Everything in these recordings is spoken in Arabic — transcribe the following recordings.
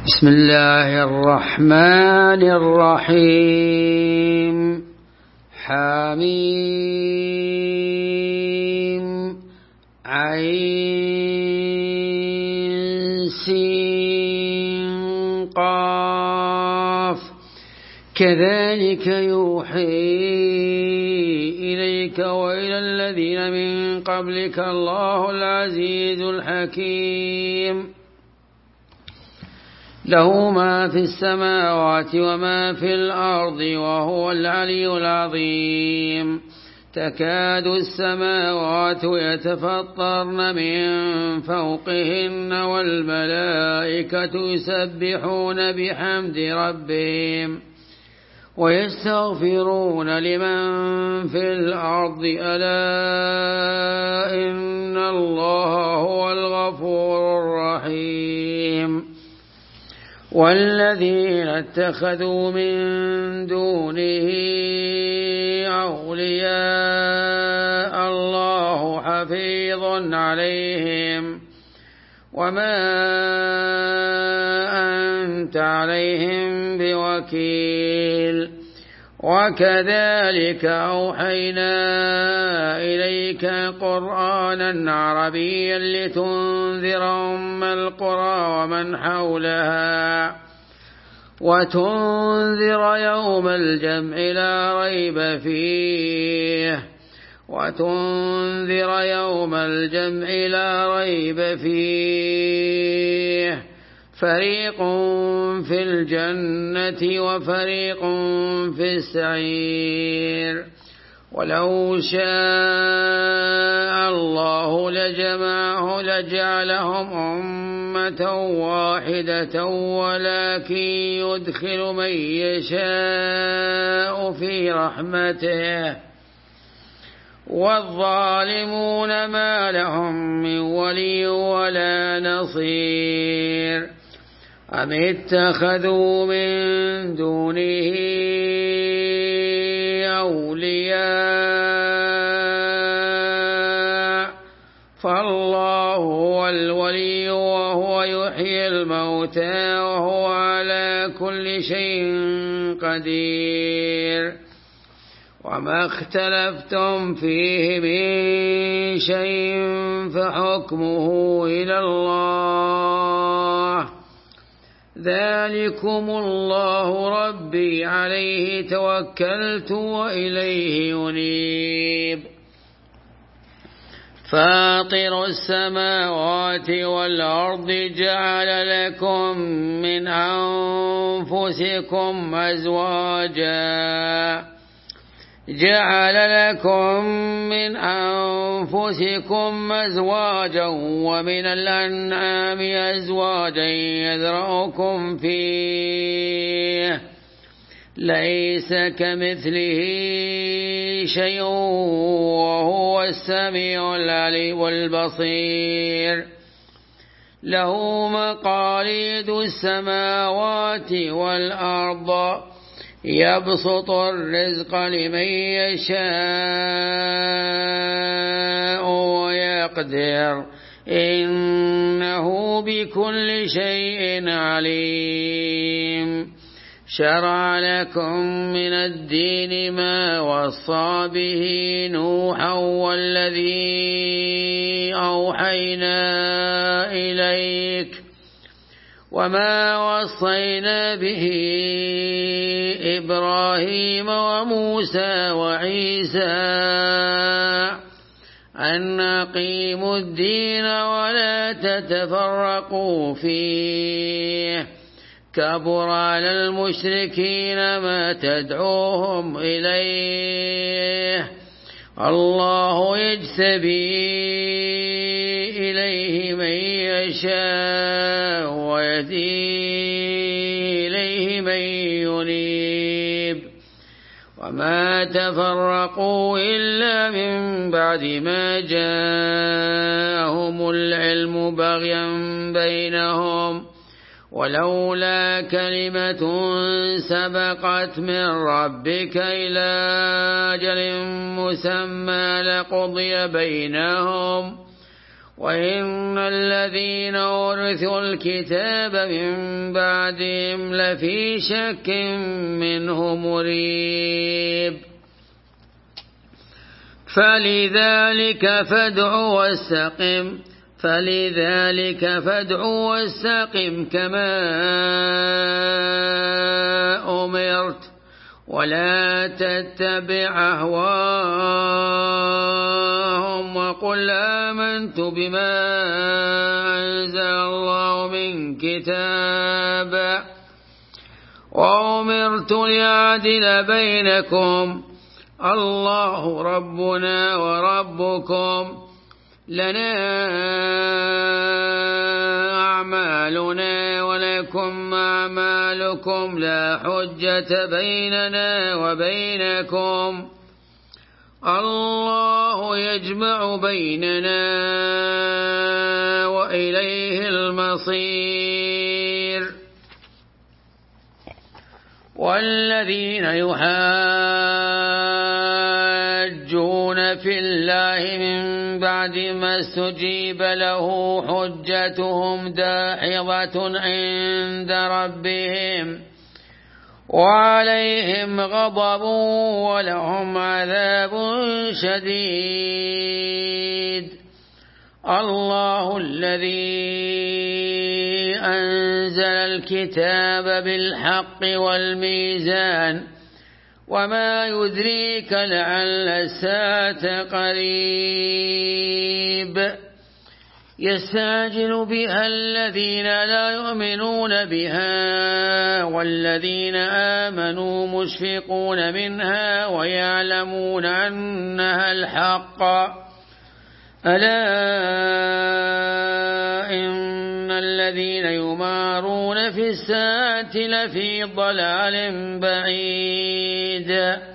بسم الله الرحمن الرحيم. حميم عين سين قاف. كذلك يوحي إليك وإلى الذين من قبلك الله العزيز الحكيم. له ما في السماوات وما في الأرض وهو العلي العظيم. تكاد السماوات يتفطرن من فوقهن والملائكة يسبحون بحمد ربهم ويستغفرون لمن في الأرض ألا إن الله هو الغفور الرحيم. والذين اتخذوا من دونه أولياء الله حفيظ عليهم وما أنت عليهم بوكيل. وكذلك أوحينا إليك قرآنا عربيا لتنذر أم القرى ومن حولها وتنذر يوم الجمع لا ريب فيه فريق في الجنة وفريق في السعير. ولو شاء الله لجعلهم أمة واحدة ولكن يدخل من يشاء في رحمته والظالمون ما لهم من ولي ولا نصير. أم اتخذوا من دونه أولياء فالله هو الولي وهو يحيي الموتى وهو على كل شيء قدير. وما اختلفتم فيه من شيء فحكمه إلى الله. ذلكم الله ربي عليه توكلت وإليه أنيب. فاطر السماوات والأرض جعل لكم من أنفسكم أزواجا ومن الأنعام أزواجا يذرأكم فيه ليس كمثله شيء وهو السميع العليم البصير. له مقاليد السماوات والأرض يبسط الرزق لمن يشاء ويقدر إنه بكل شيء عليم. شرع لكم من الدين ما وصى به نوحا والذي أوحينا إليك وما وصينا به إبراهيم وموسى وعيسى أن أقيموا الدين ولا تتفرقوا فيه. كبر على المشركين ما تدعوهم إليه. الله يجتبي إليه من يشاء ويهدي إليه من ينيب. وما تفرقوا إلا من بعد ما جاءهم العلم بغيا بينهم ولولا كلمة سبقت من ربك إلى أجل مسمى لقضي بينهم وإن الذين أورثوا الكتاب من بعدهم لفي شك منه مريب فلذلك فادع واستقم كما أمرت ولا تتبع أهواءهم وقل آمنت بما أنزل الله من كتاب وأمرت لأعدل بينكم الله ربنا وربكم لنا أعمالنا ولكم أعمالكم لا حجة بيننا وبينكم الله يجمع بيننا وإليه المصير والذين يحاجون في الله من بعد ما استجيب له حجتهم داحضة عند ربهم وعليهم غضب ولهم عذاب شديد الله الذي أنزل الكتاب بالحق والميزان وما يدريك لعل الساعة قريب يستعجل بها الذين لا يؤمنون بها والذين آمنوا مشفقون منها ويعلمون أنها الحق ألا إن الذين يمارون في الساعة لفي ضلال بعيد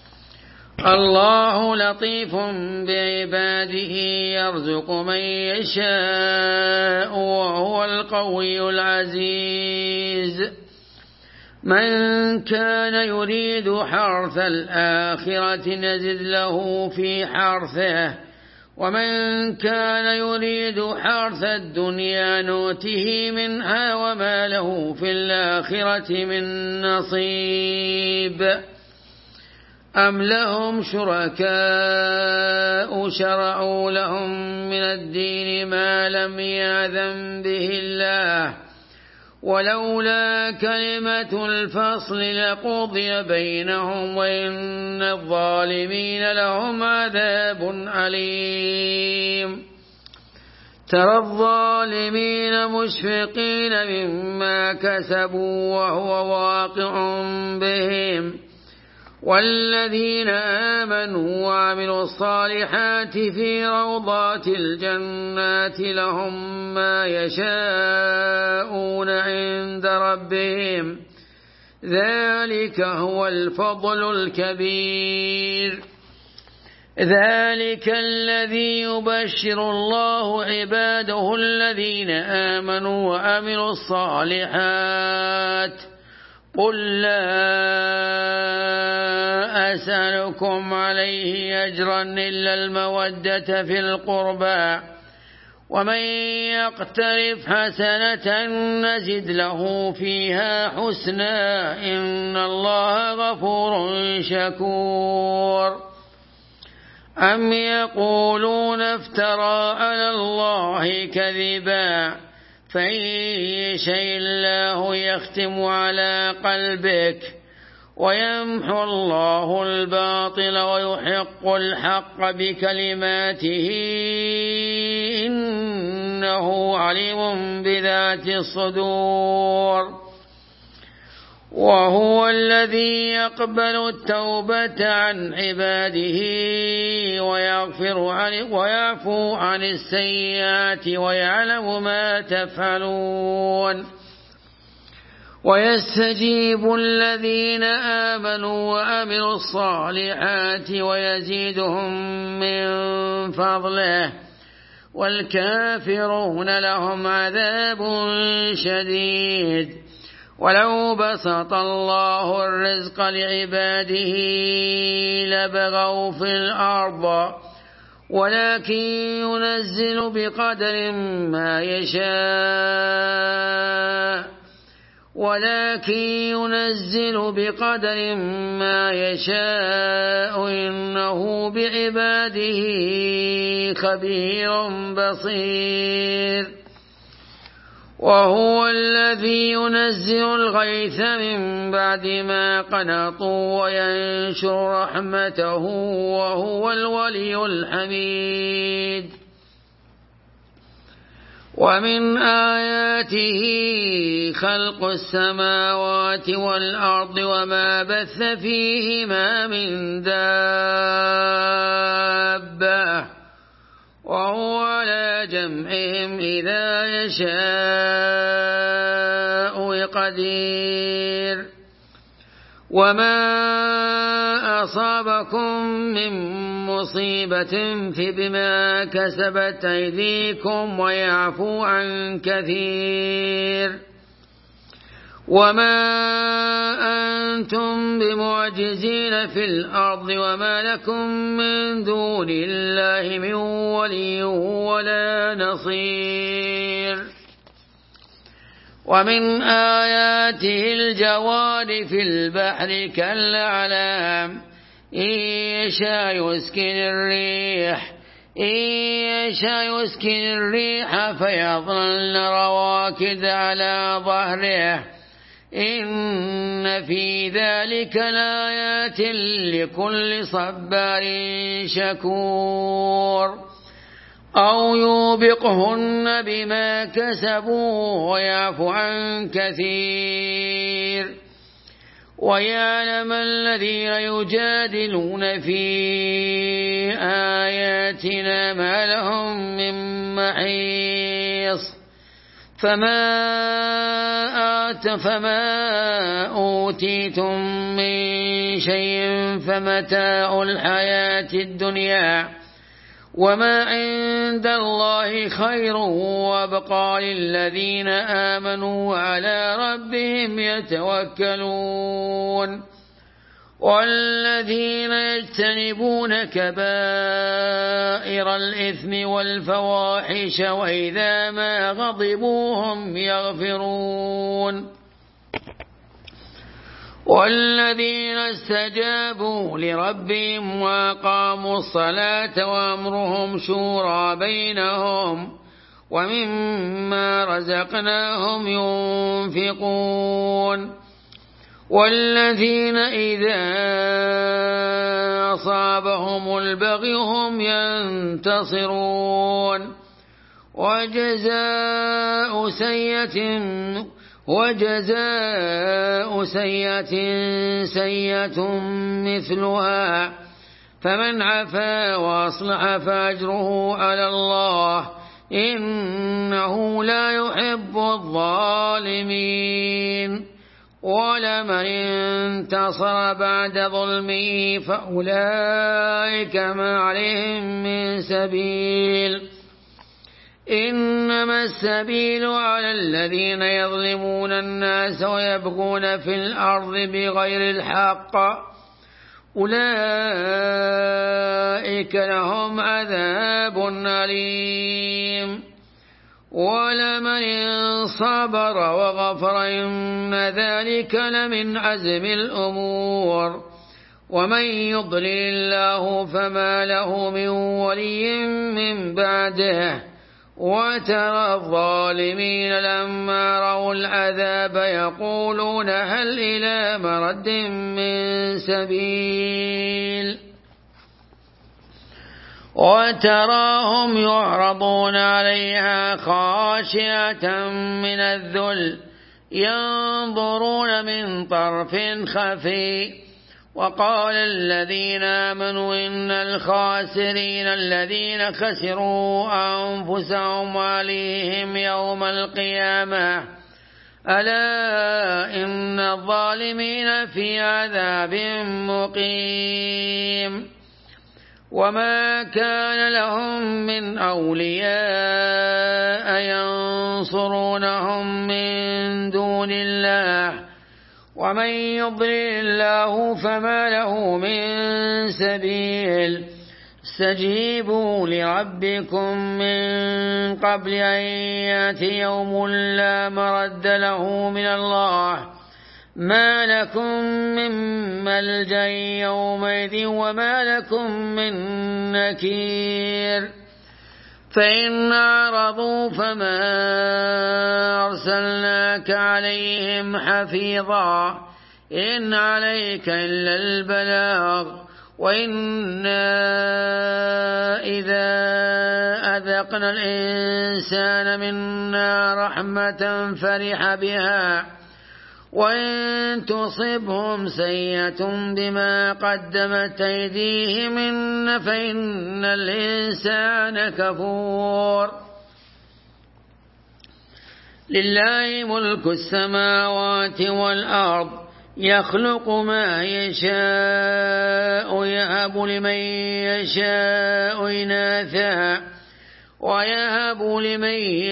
الله لطيف بعباده يرزق من يشاء وهو القوي العزيز من كان يريد حرث الآخرة نزد له في حرثه ومن كان يريد حرث الدنيا نؤته منها وما له في الآخرة من نصيب أم لهم شركاء شرعوا لهم من الدين ما لم يأذن به الله ولولا كلمة الفصل لقضي بينهم وإن الظالمين لهم عذاب أليم ترى الظالمين مشفقين مما كسبوا وهو واقع بهم والذين آمنوا وعملوا الصالحات في روضات الجنات لهم ما يشاءون عند ربهم ذلك هو الفضل الكبير ذلك الذي يبشر الله عباده الذين آمنوا وعملوا الصالحات قل لا أسألكم عليه أجرا إلا المودة في القربى ومن يقترف حسنة نزد له فيها حسنا إن الله غفور شكور أم يقولون افترى على الله كذبا فإن يشاء الله يختم على قلبك ويمحو الله الباطل ويحق الحق بكلماته إنه عليم بذات الصدور وهو الذي يقبل التوبة عن عباده ويعفو عن السيئات ويعلم ما تفعلون ويستجيب الذين آمنوا وعملوا الصالحات ويزيدهم من فضله والكافرون لهم عذاب شديد ولو بسط الله الرزق لعباده لبغوا في الأرض ولكن ينزل بقدر ما يشاء إنه بعباده خبير بصير. وهو الذي ينزل الغيث من بعد ما قنطوا وينشر رحمته وهو الولي الحميد. ومن آياته خلق السماوات والأرض وما بث فيهما من دابة وهو على جمعهم إذا يشاء قدير. وما أصابكم من مصيبة فبما كسبت أيديكم ويعفو عن كثير. وما أنتم بمعجزين في الأرض وما لكم من دون الله من ولي ولا نصير. ومن آياته الجوار في البحر كالأعلام إن يشاء يسكن الريح فيظللن رواكد على ظهره إن في ذلك لآيات لكل صبار شكور. أو يوبقهن بما كسبوا ويعفو عن كثير. ويعلم الذين يجادلون في آياتنا ما لهم من محيص. فما أوتيتم من شيء فمتاع الحياة الدنيا وما عند الله خير وأبقى للذين آمنوا وعلى ربهم يتوكلون. والذين يجتنبون كبائر الإثم والفواحش وإذا ما غضبوا هم يغفرون. والذين استجابوا لربهم وأقاموا الصلاة وأمرهم شورى بينهم ومما رزقناهم ينفقون. والذين إذا أصابهم البغي هم ينتصرون. وجزاء سيئة سيئة مثلها فمن عفا وأصلح فأجره على الله إنه لا يحب الظالمين. ولمن انتصر بعد ظلمه فأولئك ما عليهم من سبيل. إنما السبيل على الذين يظلمون الناس ويبغون في الأرض بغير الحق أولئك لهم عذاب أليم. ولمن صبر وغفر إن ذلك لمن عزم الأمور. ومن يضلل الله فما له من ولي من بعده. وترى الظالمين لما رأوا العذاب يقولون هل إلى مرد من سبيل. وتراهم يعرضون عليها خاشعة من الذل ينظرون من طرف خفي. وقال الذين آمنوا إن الخاسرين الذين خسروا أنفسهم وأهليهم يوم القيامة ألا إن الظالمين في عذاب مقيم. وما كان لهم من أولياء ينصرونهم من دون الله ومن يضلل الله فما له من سبيل. استجيبوا لربكم من قبل أن يأتي يوم لا مرد له من الله ما لكم من ملجأ يومئذ وما لكم من نكير فإن أعرضوا فما أرسلناك عليهم حفيظا إن عليك إلا البلاغ وإنا إذا أذقنا الإنسان منا رحمة فرح بها وإن تصبهم سيئة بما قدمت أيديهم فإن الإنسان كفور لله ملك السماوات والأرض يخلق ما يشاء يهب لمن يشاء إناثا ويهب لمن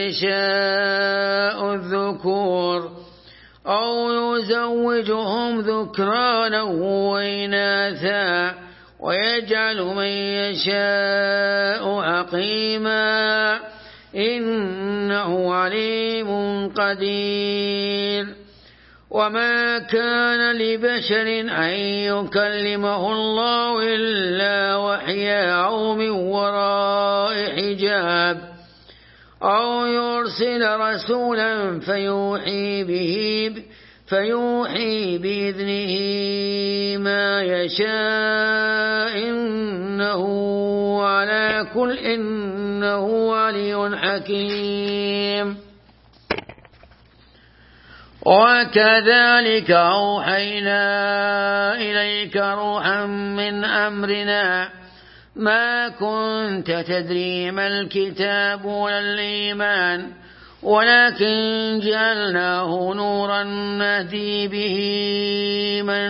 يشاء الذكور أو يزوجهم ذكرانا وإناثا ويجعل من يشاء عقيما إنه عليم قدير وما كان لبشر أن يكلمه الله إلا وحيا أو من وراء حجاب أو يرسل رسولا فيوحي بإذنه ما يشاء إنه علي حكيم وكذلك أوحينا إليك روحا من أمرنا ما كنت تدري ما الكتاب ولا الإيمان ولكن جعلناه نورا نهدي به من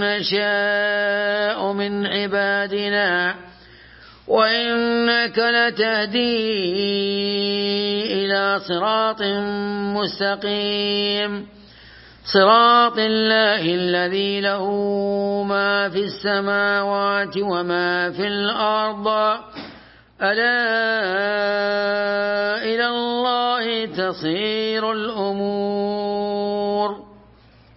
نشاء من عبادنا وإنك لتهدي إلى صراط مستقيم صراط الله الذي له ما في السماوات وما في الأرض ألا إلى الله تصير الأمور